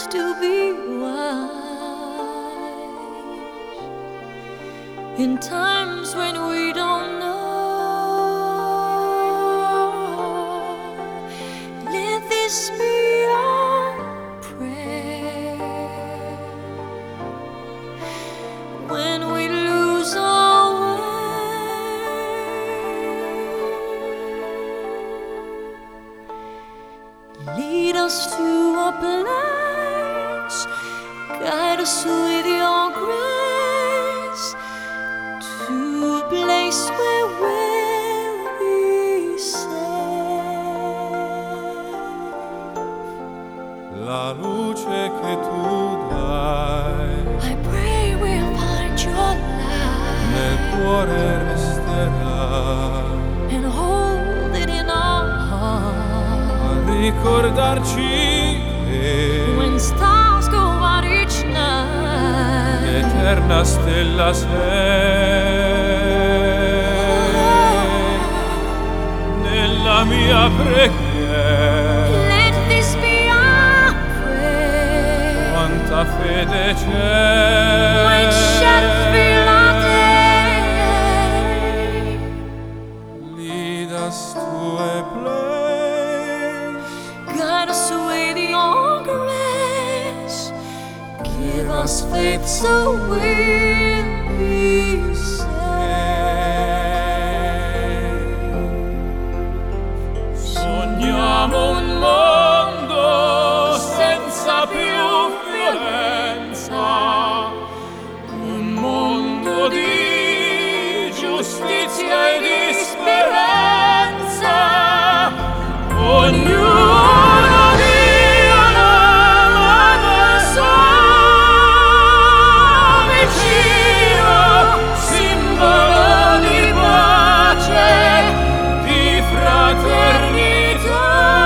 to be wise in times when we don't know. Let this be our prayer when we lose our way. Lead us to a place, guide us with your grace, to a place where we'll be safe. La luce che tu dai I pray we'll find your nel light cuore resterà, and hold it in our heart. a ricordarci che When stars go out each night, l'eterna stella sei nella mia preghiera. let this be our prayer. Quanta fede c'è, When shadows fill our day, lead us to a place, guide us with your grace. Give us faith so we'll be safe. Sogniamo un mondo senza più violenza, un mondo di giustizia e di speranza. Ognuno dia una persona vicino, simbolo di pace, di fraternità.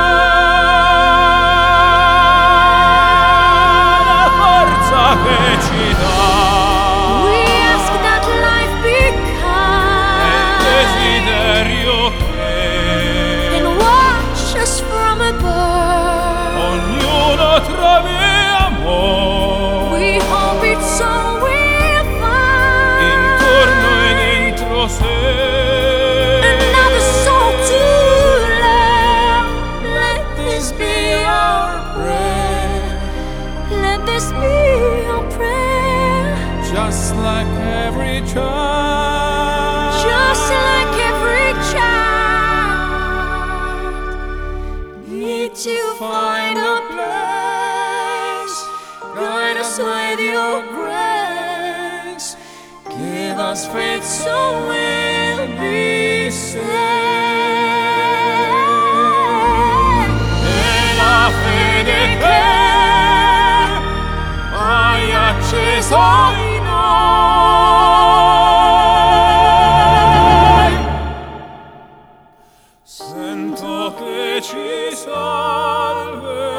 La forza che ci dà We ask that life be è kind desiderio che and watch us from above. ognuno trovi amore We hope it's all we'll find. intorno e dentro sé. Another soul to love. Let this be our prayer. Let this be our prayer. Just like every child, Just like every child, need to find a place. Guide us with your grace. Give us faith so we'll be safe. e la fede che hai acceso in noi, sento che ci salverà.